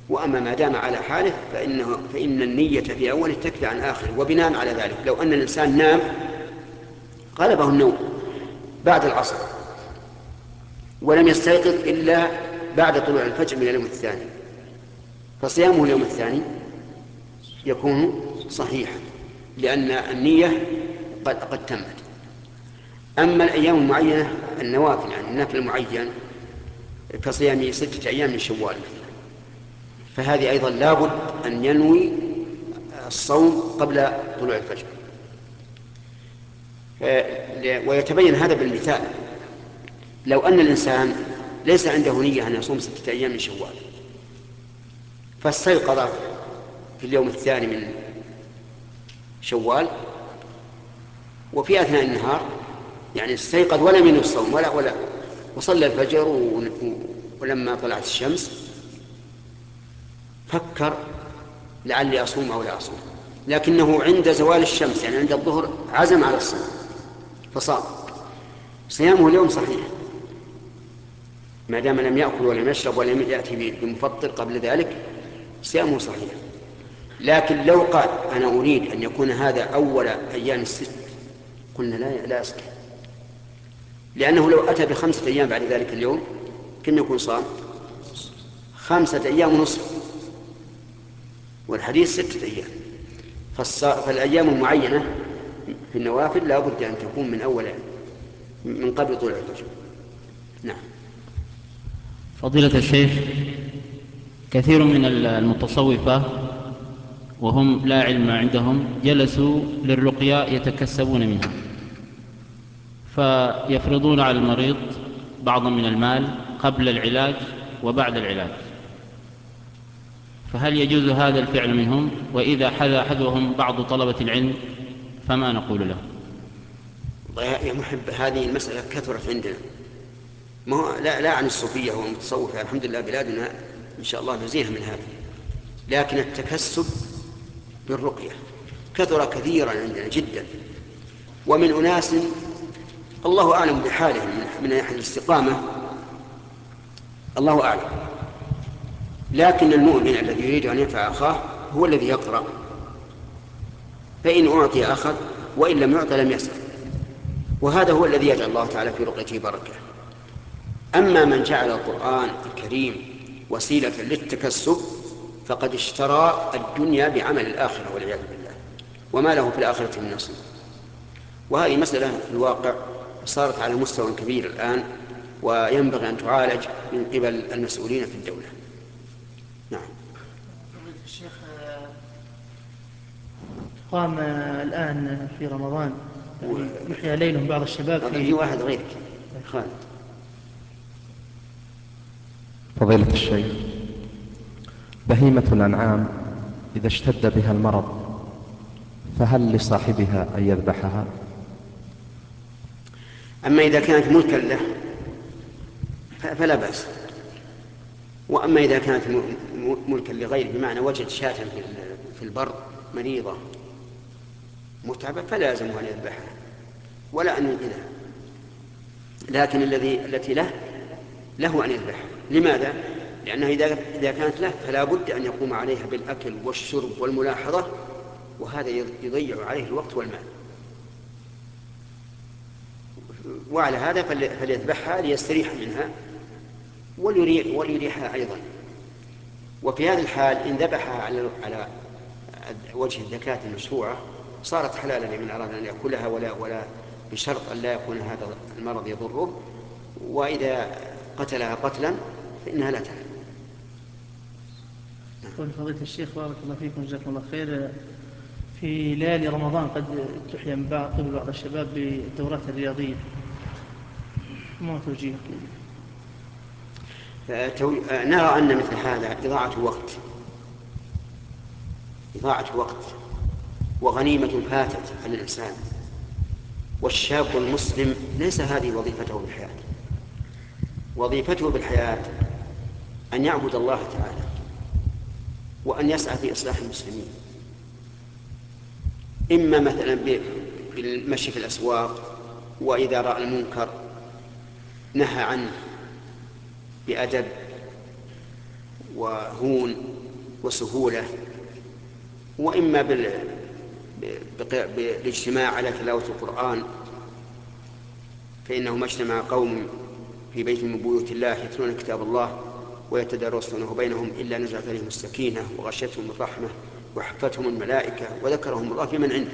وأما ما دام على حاله فإن النية في أوله تكفي عن آخره. وبناء على ذلك لو أن الإنسان نام غلبه النوم بعد العصر ولم يستيقظ إلا بعد طلوع الفجر من اليوم الثاني، فصيامه اليوم الثاني يكون صحيحا لأن النية قد تمت. أما الأيام المعينة النوافل، يعني النفل المعين كصيام 6 أيام من شوال مثلا، فهذه أيضا لابد أن ينوي الصوم قبل طلوع الفجر. ويتبين هذا بالمثال: لو أن الإنسان ليس عنده نية أن يصوم 6 أيام من شوال، فاستيقظ في اليوم الثاني من شوال وفي أثناء النهار، يعني استيقظ ولم ينوي الصوم ولا وصلى الفجر ولما طلعت الشمس فكر لعلي أصوم أو لا أصوم، لكنه عند زوال الشمس يعني عند الظهر عزم على الصوم فصام، صيامه اليوم صحيح ما دام لم يأكل ولم يشرب ولم يأتي بمفطر قبل ذلك، صيامه صحيح. لكن لو قال أنا أريد أن يكون هذا أول أيام ال6، قلنا لا يصح، لأنه لو أتى ب5 أيام بعد ذلك اليوم كن يكون صام 5 أيام ونصف، والحديث 6 أيام. فالأيام المعينة في النوافل لا بد أن تكون من قبل طلوع الفجر. نعم. فضيلة الشيخ، كثير من المتصوفة وهم لا علم عندهم جلسوا للرقية يتكسبون منها، فيفرضون على المريض بعضا من المال قبل العلاج وبعد العلاج، فهل يجوز هذا الفعل منهم؟ وإذا حذى أحدهم بعض طلبة العلم فما نقول له؟ يا محب، هذه المسألة كثرت عندنا، ما هو لا عن الصوفية والمتصوفة، الحمد لله بلادنا إن شاء الله نزيهة من هذا، لكن التكسب بالرقية كثر كثيرا عندنا جدا، ومن أناس الله أعلم بحالهم من ناحية الاستقامة، الله أعلم. لكن المؤمن الذي يريد أن ينفع أخاه هو الذي يقرأ، فإن أعطي أخذ وإن لم يعطى لم يسأل، وهذا هو الذي يجعل الله تعالى في رقيته بركة. أما من جعل القرآن الكريم وسيلة للتكسب فقد اشترى الدنيا بعمل الآخرة والعياذ بالله، وما له في الآخرة من نصيب. وهذه مسألة في الواقع صارت على مستوى كبير الآن، وينبغي أن تعالج من قبل المسؤولين في الدولة. نعم. الشيخ، قام الآن في رمضان يعني يحيى ليلهم بعض الشباب في واحد غيرك خالد. فضيلة الشيخ، بهيمة الأنعام إذا اشتد بها المرض فهل لصاحبها أن يذبحها؟ أما إذا كانت ملكا له فلا بأس، وأما إذا كانت ملكا لغيره بمعنى وجد شاة في البر مريضة متعبة فلا يلزمه أن يذبحها ولا أن ينقذها، لكن التي له أن يذبحها. لماذا؟ لأنه إذا كانت له فلا بد أن يقوم عليها بالأكل والشرب والملاحظة، وهذا يضيع عليه الوقت والمال، وعلى هذا فليذبحها ليستريح منها وليريحها أيضا. وفي هذه الحال إن ذبحها على وجه الزكاة المشروعة صارت حلالا لمن أراد أن يأكلها، ولا بشرط أن لا يكون هذا المرض يضره، وإذا قتلها قتلا فإنها لا تحل. قول فضيلة الشيخ بارك الله فيكم جزاكم الله خير، في ليالي رمضان قد تحيى من قبل بعض الشباب بالدورات الرياضية، ما توجيه؟ نرى أن مثل هذا إضاعة وقت وغنيمة فاتت عن الإنسان، والشاب المسلم ليس هذه وظيفته بالحياة. وظيفته بالحياة أن يعبد الله تعالى وأن يسعى في إصلاح المسلمين، إما مثلا بالمشي في الأسواق، وإذا رأى المنكر نهى عنه بأدب، وهون وسهولة، وإما بالاجتماع على تلاوة القرآن، فإنه ما اجتمع قوم في بيت من بيوت الله يتلون كتاب الله ويتدارسونه بينهم إلا نزلت عليهم السكينة وغشيتهم الرحمة وحفتهم الملائكة وذكرهم الله في من عنده.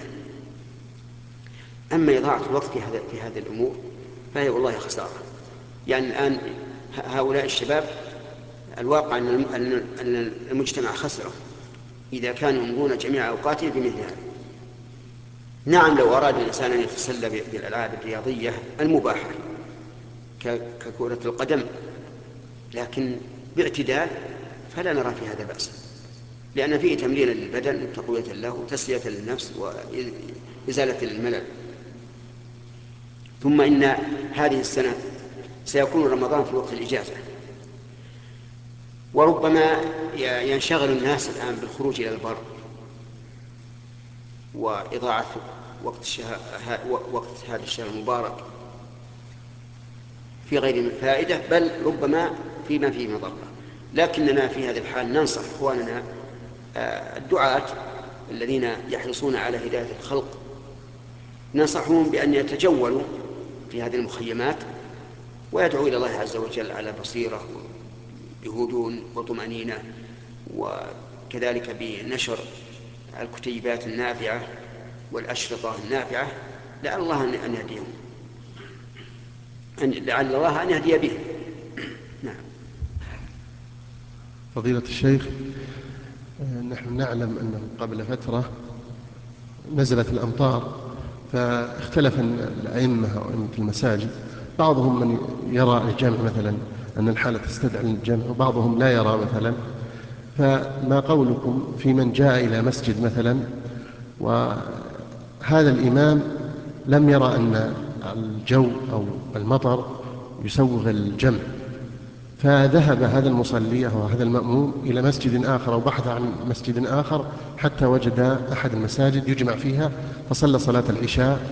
أما إضاعة الوقت في هذه الأمور فهي والله خسارة. يعني الآن هؤلاء الشباب الواقع أن المجتمع خسره إذا كانوا يمضون جميع أوقاتهم في مثل هذا. نعم، لو أراد الإنسان أن يتسلى بالألعاب الرياضية المباحة ككرة القدم لكن باعتدال فلا نرى في هذا بأسا، لأن فيه تمرين للبدن وتقوية له وتسلية للنفس وإزالة الملل. ثم إن هذه السنة سيكون رمضان في وقت الإجازة، وربما ينشغل الناس الآن بالخروج إلى البر وإضاعة وقت هذا الشهر المبارك في غير من فائدة، بل ربما فيما فيه مضرة. لكننا في هذه الحال ننصح إخواننا الدعاة الذين يحرصون على هداية الخلق، ننصحهم بأن يتجولوا في هذه المخيمات ويدعو إلى الله عز وجل على بصيرة بهدوء وطمأنينة، وكذلك بنشر الكتيبات النافعة والأشرطة النافعة لعل الله أن يهديهم، لعل الله أن يهدي بهم. نعم. فضيلة الشيخ، نحن نعلم أنه قبل فترة نزلت الأمطار فاختلف الأئمة وأئمة المساجد، بعضهم من يرى الجمع مثلا أن الحالة تستدعي الجمع وبعضهم لا يرى مثلا، فما قولكم في من جاء إلى مسجد مثلا وهذا الإمام لم يرى أن الجو أو المطر يسوغ الجمع، فذهب هذا المصلي أو هذا المأموم إلى مسجد آخر أو بحث عن مسجد آخر حتى وجد أحد المساجد يجمع فيها، فصلى صلاة العشاء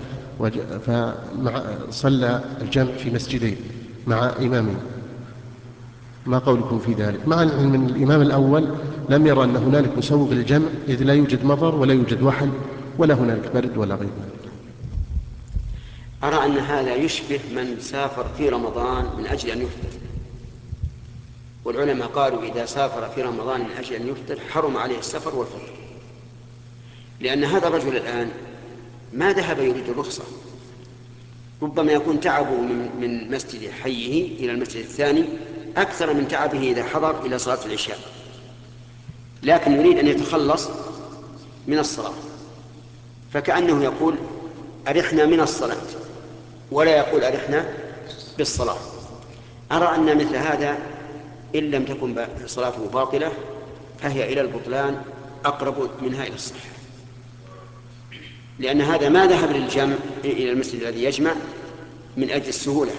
فصلى الجمع في مسجدين مع إمامين. ما قولكم في ذلك؟ مع أن الإمام الأول لم يرى أن هنالك مسوغ للجمع إذ لا يوجد مطر ولا يوجد وحل ولا هنالك برد ولا غير ذلك. أرى أن هذا يشبه من سافر في رمضان من أجل أن يفطر، والعلماء قالوا إذا سافر في رمضان من أجل أن يفطر حرم عليه السفر والفطر، لأن هذا الرجل الآن ما ذهب يريد الرخصة، ربما يكون تعبه من مسجد حيه إلى المسجد الثاني أكثر من تعبه إذا حضر إلى صلاة العشاء، لكن يريد أن يتخلص من الصلاة، فكأنه يقول أرحنا من الصلاة ولا يقول أرحنا بالصلاة. أرى أن مثل هذا إن لم تكن صلاته باطلة فهي إلى البطلان أقرب منها إلى الصحة، لأن هذا ما ذهب للجمع إلى المسجد الذي يجمع من أجل السهولة،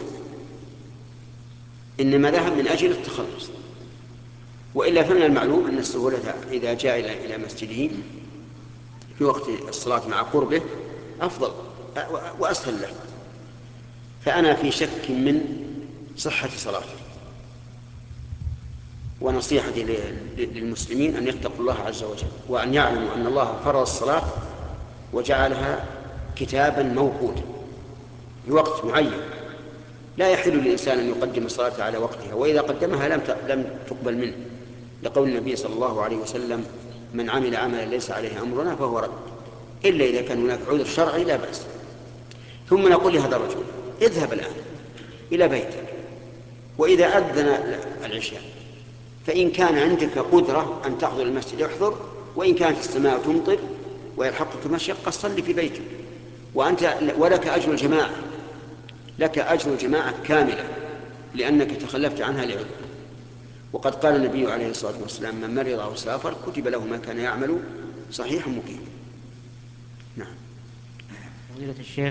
إنما ذهب من أجل التخلص. وإلا فمن المعلوم أن السهولة إذا جاء إلى مسجده في وقت الصلاة مع قربه أفضل وأسهل له. فأنا في شك من صحة صلاته، ونصيحتي للمسلمين أن يتقوا الله عز وجل وأن يعلموا أن الله فرض الصلاة وجعلها كتابا موقوتا لوقت معين، لا يحل للإنسان أن يقدم الصلاة على وقتها، وإذا قدمها لم تقبل منه، لقول النبي صلى الله عليه وسلم من عمل عملا ليس عليه أمرنا فهو رد، إلا إذا كان هناك عذر شرعي لا بأس. ثم نقول لهذا الرجل اذهب الآن إلى بيتك، وإذا أذن العشاء فإن كان عندك قدرة أن تحضر المسجد احضر، وإن كانت السماء تمطر ويلحقك مشقة صلي في بيتك، ولك أجر الجماعة، لك أجر الجماعة كاملة لأنك تخلفت عنها لعذر. وقد قال النبي عليه الصلاة والسلام من مرض أو سافر كتب له ما كان يعمل صحيح مقيم. نعم. فضيلة الشيخ،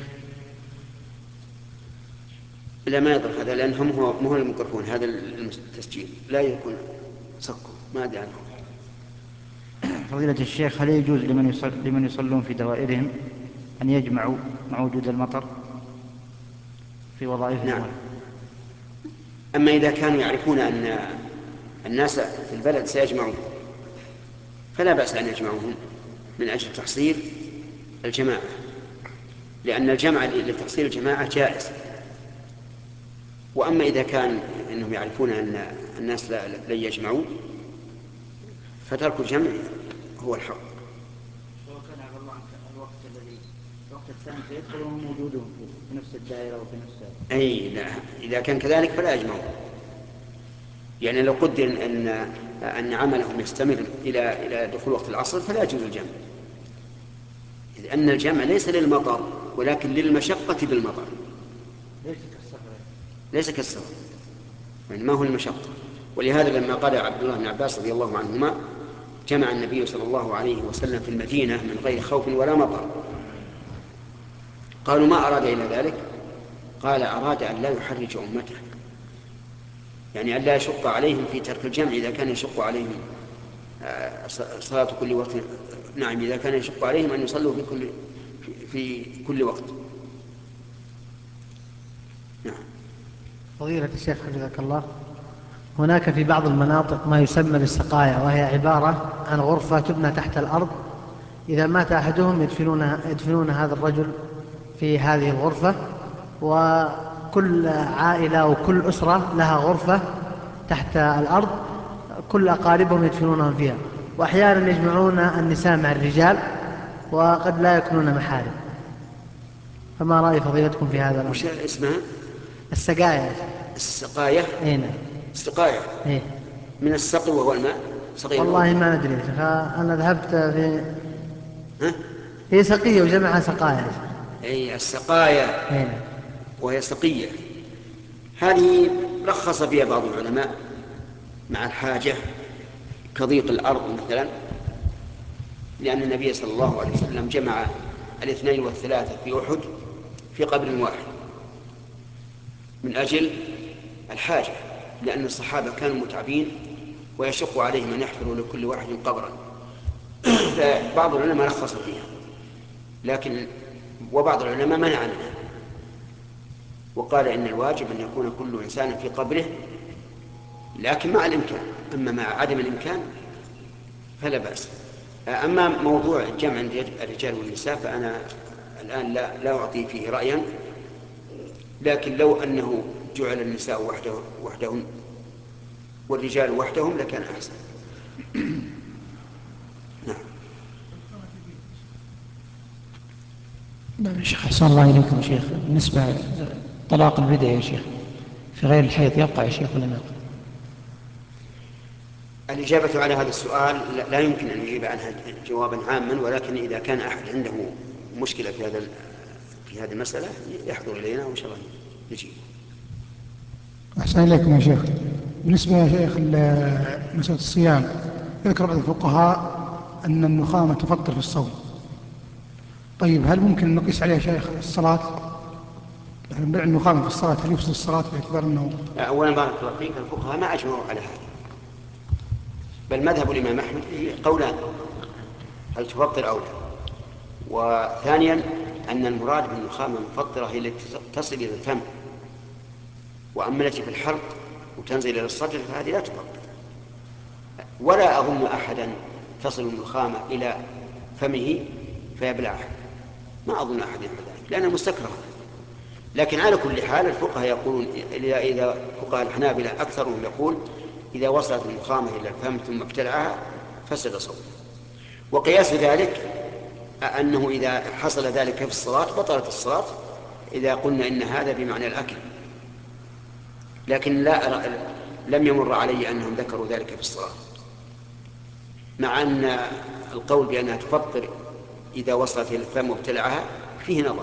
لا ما يضر هذا لأنهم هو الميكروفون، هذا التسجيل لا يكون صكوا ما أدري عنه. فضيلة الشيخ، هل يجوز لمن يصلون في دوائرهم أن يجمعوا مع وجود المطر في وظائفهم؟ نعم. أما إذا كانوا يعرفون الناس في البلد سيجمعون، فلا بأس أن يجمعوهم من أجل تحصيل الجماعة، لأن الجمع لتحصيل الجماعة جائز. وأما إذا كان أنهم يعرفون أن الناس لن يجمعوا فترك الجمع هو الحق. وكان عبد الله الوقت الثاني فيدخلون موجودون في نفس الدائرة وفي نفس أي لا، إذا كان كذلك فلا يجمعون. يعني لو قدر أن عملهم يستمر إلى دخول وقت العصر فلا يجوز الجمع، إذ أن الجمع ليس للمطر ولكن للمشقة بالمطر، ليس كالسفر، يعني ما هو المشقة. ولهذا لما قال عبد الله بن عباس رضي الله عنهما جمع النبي صلى الله عليه وسلم في المدينة من غير خوف ولا مطر، قالوا ما أراد إلى ذلك؟ قال أراد أن لا يحرج أمته، يعني أن لا يشق عليهم في ترك الجمع إذا كان يشق عليهم صلاة كل وقت. نعم، إذا كان يشق عليهم أن يصلوا في كل وقت. نعم. فضيلة الشيخ حفظك الله، هناك في بعض المناطق ما يسمى بالسقايا، وهي عبارة عن غرفة تبنى تحت الأرض، إذا مات أحدهم يدفنون هذا الرجل في هذه الغرفة، وكل عائلة وكل أسرة لها غرفة تحت الأرض كل أقاربهم يدفنونهم فيها، وأحيانا يجمعون النساء مع الرجال وقد لا يكونون محارم. فما رأي فضيلتكم في هذا الأمر؟ وش اسمها؟ السقايا. السقاية؟ اي نعم. السقاية إيه؟ من السقي وهو الماء؟ والله ما ندري يا شيخ، أنا ذهبت في ها؟ هي سقية وجمعها سقايا. أي السقايا. أي نعم. وهي سقية. هذه رخص فيها بعض العلماء مع الحاجة كضيق الأرض مثلا، لأن النبي صلى الله عليه وسلم جمع 2 و3 في أحد في قبر واحد من أجل الحاجة، لأن الصحابة كانوا متعبين ويشق عليهم أن يحفروا لكل واحد قبرا. فبعض العلماء رخص فيها، لكن وبعض العلماء منع منها وقال إن الواجب أن يكون كل إنسان في قبره، لكن مع الإمكان. أما مع عدم الإمكان فلا بأس. أما موضوع جمع الرجال والنساء فأنا الآن لا أعطي فيه رأيا، لكن لو أنه جعل النساء وحدهن والرجال وحدهم لكان أحسن. نعم. نعم يا شيخ، أحسن الله إليكم يا شيخ. بالنسبة طلاق البدع يا شيخ في غير الحيض يبقى يا شيخ ولا لا؟ الإجابة على هذا السؤال لا يمكن أن يجيب عنها جوابا عاما، ولكن إذا كان أحد عنده مشكلة في هذه المسألة يحضر إلينا وإن شاء الله نجيب. أحسن إليكم يا شيخ. بالنسبة يا شيخ مسألة الصيام، يذكر بعض الفقهاء أن النخامة تفطر في الصوم. طيب هل ممكن أن نقيس عليها شيخ الصلاة؟ يعني بيع النخامة في الصلاة هل يفسد الصلاة باعتبار أنه؟ أولا بارك الله فيك، الفقهاء ما أجمعوا على هذا، بل مذهب الإمام أحمد قولان: هل تفطر أو لا. وثانيا أن المراد بالنخامة المفطرة هي التي تصل إلى الفم، وأما التي في الحلق وتنزل إلى الصدر فهذه لا تفطر. ولا أظن أحدا تصل النخامة إلى فمه فيبلعها، ما أظن أحد يفعل ذلك لأنها مستكرهة. لكن على كل حال الفقهاء يقولون إذا فقهاء الحنابلة أكثرهم يقول إذا وصلت النخامة إلى الفم ثم ابتلعها فسد صوته. وقياس ذلك أنه إذا حصل ذلك في الصلاة بطلت الصلاة، إذا قلنا إن هذا بمعنى الأكل. لكن لم يمر علي أنهم ذكروا ذلك في الصلاة، مع أن القول بأنها تفطر إذا وصلت إلى الفم وابتلعها فيه نظر،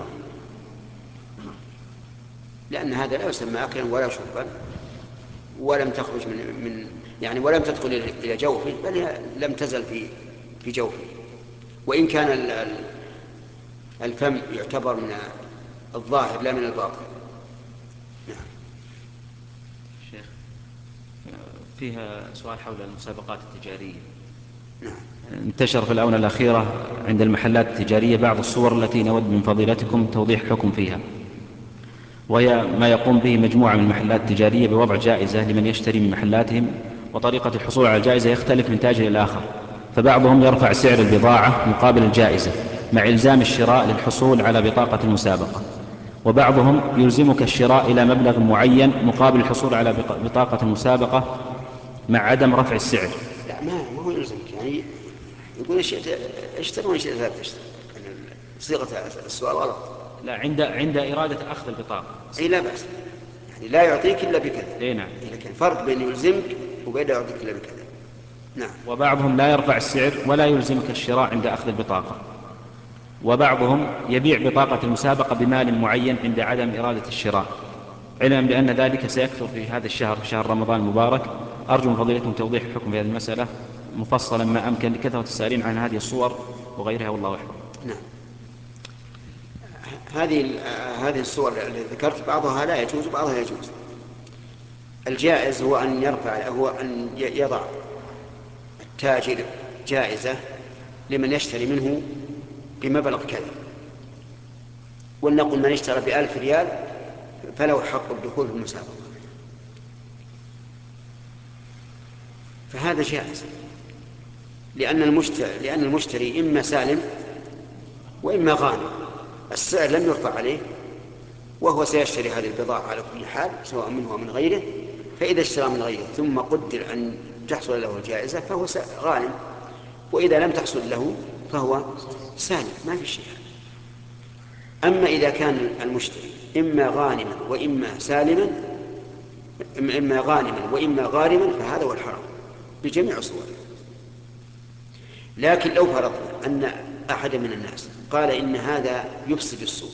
لأن هذا لا يسمى أكلا ولا شربا، ولم تخرج يعني ولم تدخل إلى جوفه، بل لم تزل في جوفه، وإن كان الفم يعتبر من الظاهر لا من الباطن. نعم. شيخ، فيها سؤال حول المسابقات التجارية. نعم. انتشر في الآونة الأخيرة عند المحلات التجارية بعض الصور التي نود من فضيلتكم توضيح حكم فيها، وهي ما يقوم به مجموعة من المحلات التجارية بوضع جائزة لمن يشتري من محلاتهم وطريقة الحصول على الجائزة يختلف من تاجر إلى آخر، فبعضهم يرفع سعر البضاعة مقابل الجائزة مع إلزام الشراء للحصول على بطاقة المسابقة، وبعضهم يلزمك الشراء إلى مبلغ معين مقابل الحصول على بطاقة المسابقة مع عدم رفع السعر. لا، ما هو يلزمك، يعني يقول اشتري وان شئت لا تشتري. صيغة السؤال غلط. لا، عند إرادة أخذ البطاقة. أي لا بأس، يعني لا يعطيك إلا بكذا. أي نعم. لكن فرق بين يلزمك وبين لا يعطيك إلا بكذا. نعم. وبعضهم لا يرفع السعر ولا يلزمك الشراء عند أخذ البطاقة، وبعضهم يبيع بطاقة المسابقة بمال معين عند عدم إرادة الشراء، علما بأن ذلك سيكثر في هذا الشهر، في شهر رمضان المبارك. أرجو من فضيلتكم توضيح الحكم في هذه المسألة مفصلا ما أمكن لكثرة السائلين عن هذه الصور وغيرها، والله أحفظ. نعم. هذه الصور التي ذكرت بعضها لا يجوز وبعضها يجوز. الجائز هو أن يضع التاجر جائزة لمن يشتري منه بمبلغ كذا، ولنقل من اشترى ب1000 ريال فله حق الدخول في المسابقة، فهذا جائز، لأن المشتري إما سالم وإما غانم، السعر لم يرفع عليه وهو سيشتري هذه البضاعة على كل حال سواء منه أو من غيره، فإذا اشترى من غيره ثم قدر أن تحصل له الجائزة فهو غانم، وإذا لم تحصل له فهو سالم، ما في شيء. أما إذا كان المشتري إما غانما وإما غارما فهذا هو الحرام بجميع صوره. لكن لو فرضنا أن أحد من الناس قال إن هذا يفسد السوق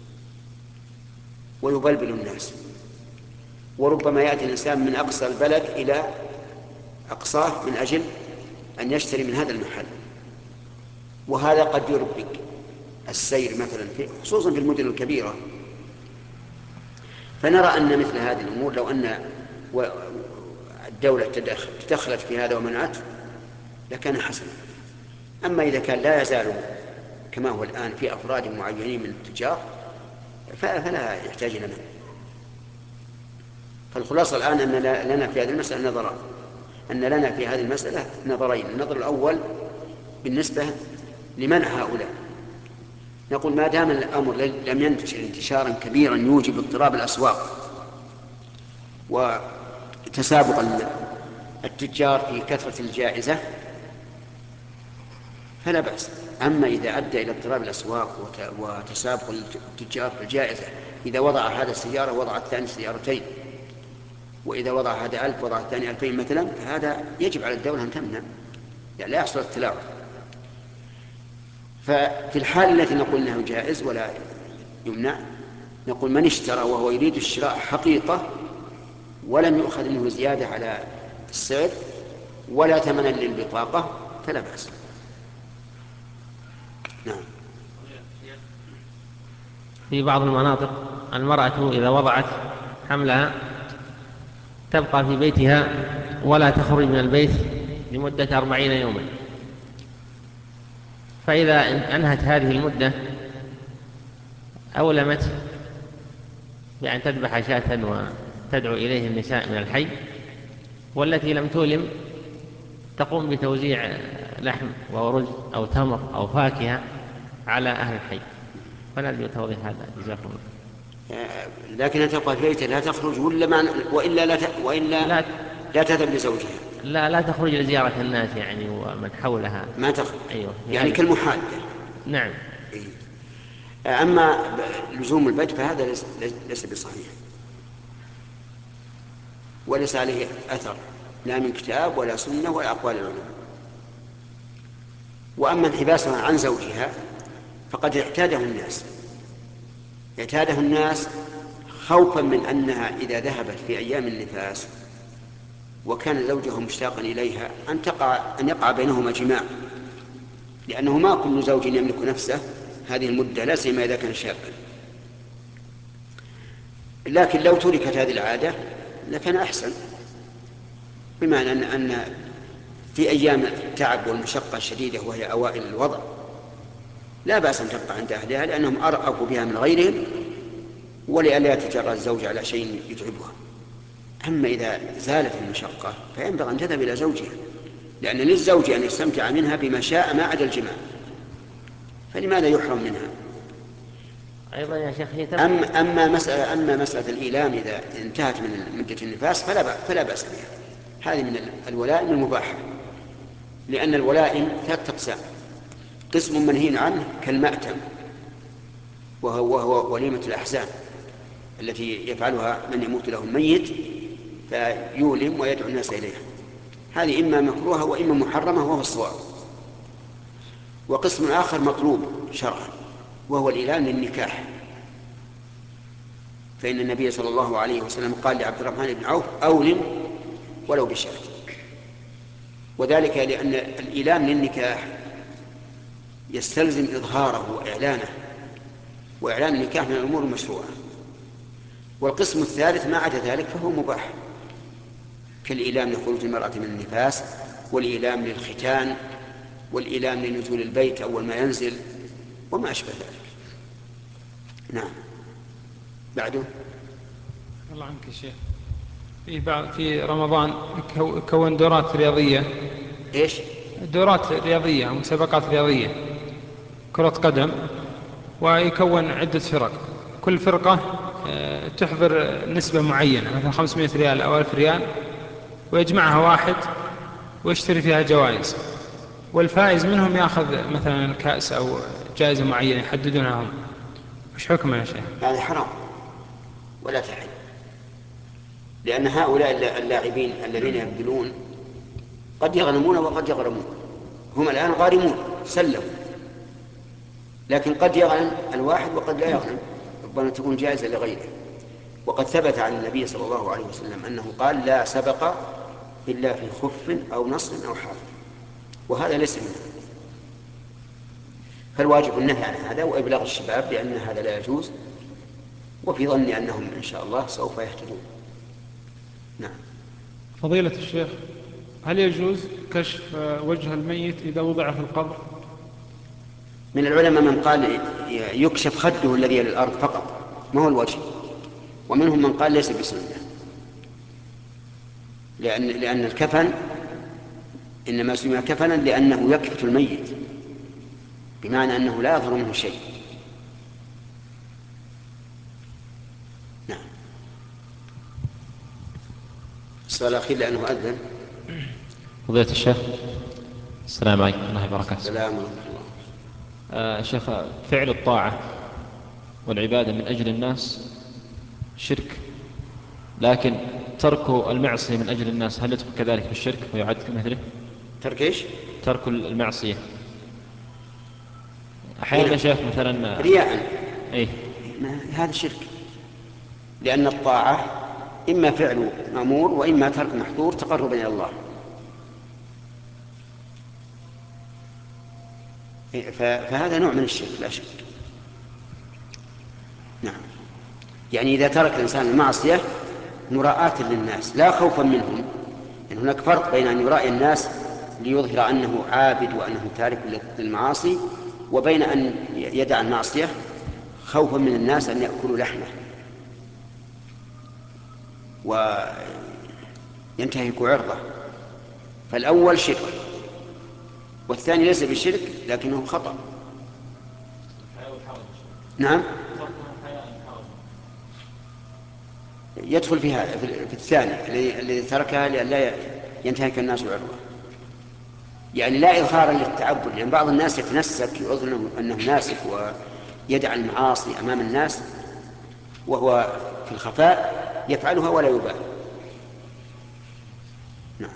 ويبلبل الناس، وربما يأتي الإنسان من أقصى البلد إلى أقصاه من أجل أن يشتري من هذا المحل، وهذا قد يربك السير مثلا خصوصا في المدن الكبيرة، فنرى أن مثل هذه الأمور لو أن الدولة تدخلت في هذا ومنعته لكان حسنا. أما إذا كان لا يزال كما هو الآن في أفراد معينين من التجار فلا يحتاج إلى منع. فالخلاصة الآن أن لنا في هذه المسألة نظران، أن لنا في هذه المسألة نظرين. النظر الأول بالنسبة لمنع هؤلاء، نقول ما دام الأمر لم ينتشر انتشارا كبيرا يوجب اضطراب الأسواق وتسابق التجار في كثرة الجائزة فلا بأس. أما إذا أدى إلى اضطراب الأسواق وتسابق التجار في الجائزة، إذا وضع هذا السيارة وضع الثاني سيارتين، وإذا وضع هذا 1000 وضع الثاني 2000 مثلا، فهذا يجب على الدولة أن تمنع، يعني لا يحصل التلاعب. ففي الحال التي نقول أنه جائز ولا يمنع، نقول من اشترى وهو يريد الشراء حقيقة ولم يؤخذ منه زيادة على السعر ولا ثمنا للبطاقة فلا بأس. نعم. في بعض المناطق المرأة إذا وضعت حملها تبقى في بيتها ولا تخرج من البيت لمدة 40 يوما، فإذا أنهت هذه المدة أولمت بأن تذبح شاة وتدعو إليه النساء من الحي، والتي لم تولم تقوم بتوزيع لحم وأرز أو تمر أو فاكهة على أهل الحي. فنرجو توضيح هذا جزاكم الله. لكنها تبقى في بيتها لا تخرج وإلا لا تذهب لزوجها. لا تخرج لزيارة الناس يعني ومن حولها ما تخرج. أيوه يعني كالمحادة. نعم. أما لزوم البيت فهذا ليس بصحيح وليس عليه أثر لا من كتاب ولا سنة ولا أقوال العلماء. وأما انحباسها عن زوجها فقد اعتاده الناس خوفا من أنها إذا ذهبت في أيام النفاس وكان زوجها مشتاقا إليها أن يقع بينهما جماع، لأنه ما كل زوج يملك نفسه هذه المدة لا سيما إذا كان شابا. لكن لو تركت هذه العادة لكان أحسن، بمعنى أن في أيام التعب والمشقة الشديدة وهي أوائل الوضع لا بأس أن تبقى عند أهلها لأنهم أرأفوا بها من غيرهم ولئلا يتجرأ الزوج على شيء يتعبها. أما إذا زالت المشقة فينبغي أن تذهب إلى زوجها، لأن للزوج أن يستمتع منها بما شاء ما عدا الجماع، فلماذا يحرم منها؟ أيضا يا شيخ أما مسألة الإيلام إذا انتهت من مدة النفاس فلا بأس بها، هذه من الولائم المباحة، لأن الولائم 3 أقسام: قسم منهي عنه كالمأتم وهو وليمة الأحزان التي يفعلها من يموت له الميت فيولم ويدعو الناس إليها، هذه إما مكروهة وإما محرمة وهو الصواب. وقسم آخر مطلوب شرعا وهو الإيلام للنكاح، فإن النبي صلى الله عليه وسلم قال لعبد الرحمن بن عوف: أولم ولو بشاة، وذلك لأن الإيلام للنكاح يستلزم إظهاره وإعلانه، وإعلان النكاح من الأمور المشروعة. والقسم الثالث ما عدا ذلك فهو مباح، كالإيلام لخروج المرأة من النفاس، والإيلام للختان، والإيلام لنزول البيت أول ما ينزل، وما أشبه ذلك. نعم. بعده الله عنك يا شيخ، في رمضان كون دورات رياضية. إيش؟ دورات رياضية أو مسابقات رياضية، كرة قدم، ويكون عدة فرق، كل فرقة تحضر نسبة معينة مثلا 500 ريال أو 1000 ريال، ويجمعها واحد ويشتري فيها جوائز، والفائز منهم يأخذ مثلا كأس أو جائزة معينة يحددونها هم. وش حكمه يا شيخ؟ هذا حرام ولا تحل، لأن هؤلاء اللاعبين الذين يبذلون قد يغنمون وقد يغرمون، هم الآن غارمون سلموا، لكن قد يغنم الواحد وقد لا يغنم، ربما تكون جائزة لغيره. وقد ثبت عن النبي صلى الله عليه وسلم أنه قال: لا سبق إلا في خف أو نصر أو حافظ، وهذا ليس منه. فالواجب النهي عن هذا وإبلاغ الشباب بأن هذا لا يجوز، وفي ظني أنهم إن شاء الله سوف يهتدون. نعم. فضيلة الشيخ، هل يجوز كشف وجه الميت إذا وضع في القبر؟ من العلماء من قال يكشف خده الذي يلي الأرض فقط ما هو الوجه، ومنهم من قال ليس بسنة، لأن الكفن إنما سمي كفنا لأنه يكفت الميت، بمعنى أنه لا يظهر منه شيء. نعم. السؤال الأخير لأنه أذن. فضيلة الشيخ، السلام عليكم ورحمة الله وبركاته. السلام ورحمة الله. شيخ، فعل الطاعة والعبادة من أجل الناس شرك، لكن ترك المعصية من أجل الناس هل يدخل كذلك في الشرك ويعد كمثله؟ ترك إيش؟ ترك المعصية أحيانا يا شيخ مثلا رياء. إيه؟ هذا شرك، لأن الطاعة إما فعل مأمور وإما ترك محظور تقربا إلى الله، فهذا نوع من الشرك لا شك. نعم. يعني إذا ترك الإنسان المعصية مراءة للناس لا خوفا منهم، يعني هناك فرق بين أن يرائي الناس ليظهر أنه عابد وأنه تارك للمعاصي، وبين أن يدع المعصية خوفا من الناس أن يأكلوا لحمه وينتهكوا عرضه. فالأول شرك، والثاني ليس بشرك لكنه خطأ. نعم. يدخل فيها في الثاني الذي تركها لئلا ينتهك الناس عرضه، يعني لا إظهارا للتعبد، لأن بعض الناس يتنسك يظن أنه ناسك ويدع المعاصي أمام الناس وهو في الخفاء يفعلها ولا يبالي. نعم.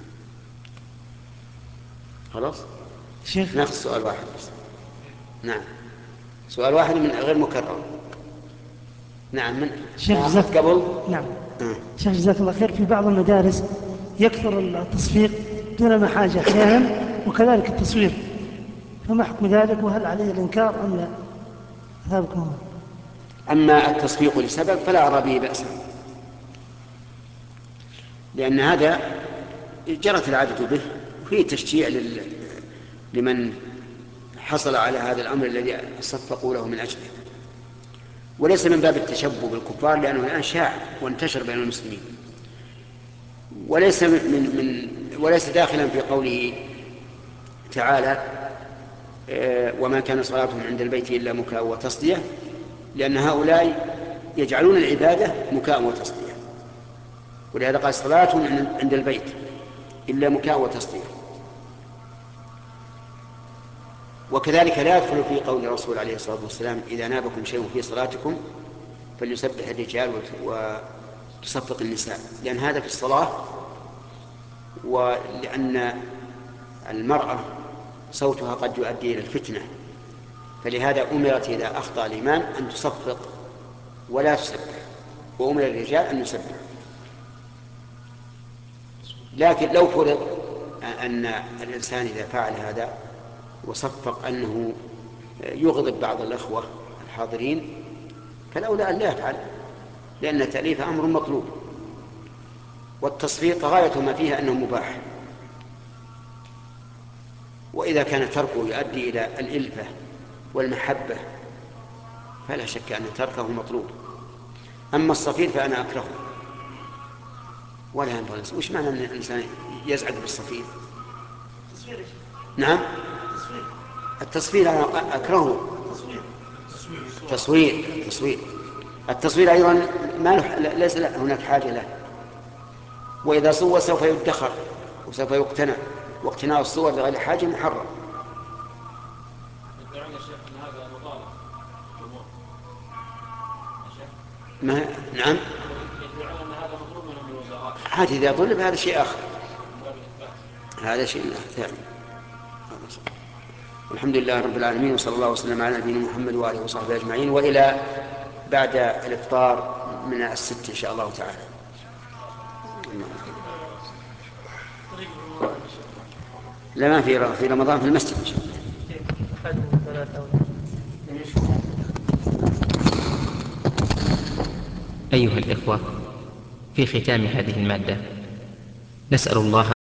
خلاص شيخ ناخذ سؤال واحد بس. نعم، سؤال واحد من غير مكرر. نعم. من شيخ ناخذ قبل. نعم. شيخ جزاك الله خير، في بعض المدارس يكثر التصفيق دون ما حاجة أحيانا، وكذلك التصوير، فما حكم ذلك وهل عليه الإنكار أم لا؟ هذاكم. أما التصفيق لسبب فلا أرى به بأسا، لأن هذا جرت العادة به وفيه تشجيع لمن حصل على هذا الأمر الذي صفقوا له من أجله، وليس من باب التشبه بالكفار لأنه الآن شاع وانتشر بين المسلمين. وليس داخلا في قوله تعالى وما كان صلاتهم عند البيت إلا مكاء وتصدية، لأن هؤلاء يجعلون العبادة مكاء وتصدية، ولهذا قال صلاتهم عند البيت إلا مكاء وتصدية. وكذلك لا يدخل في قول الرسول عليه الصلاة والسلام إذا نابكم شيء في صلاتكم فليسبح الرجال وتصفق النساء، لأن هذا في الصلاة، ولأن المرأة صوتها قد يؤدي إلى الفتنة، فلهذا أمرت إذا أخطأ الإمام أن تصفق ولا تسبح، وأمر الرجال أن يسبح. لكن لو فرض أن الإنسان إذا فعل هذا وصفق أنه يغضب بعض الأخوة الحاضرين فالأولى أن لا يفعل، لأن التأليف أمر مطلوب، والتصفيق غاية ما فيها أنه مباح. وإذا كان تركه يؤدي إلى الإلفة والمحبة فلا شك أن تركه مطلوب. أما الصفير فأنا أكرهه ولا ينبغي. وش معنى أن الإنسان يزعج بالصفير؟ نعم التصوير أنا أكرهه. تصوير التصوير أيضا ليس هناك حاجة له، وإذا صور سوف يدخر وسوف يقتنع، واقتناء الصور بغير حاجة محرم. نعم هذا إذا طلب هذا شيء آخر، هذا شيء ثاني. الحمد لله رب العالمين، وصلى الله وسلم على نبينا محمد وآله وصحبه أجمعين، وإلى بعد الإفطار من 6 إن شاء الله تعالى. لا ما في رمضان في المسجد إن شاء الله. أيها الإخوة، في ختام هذه المادة نسأل الله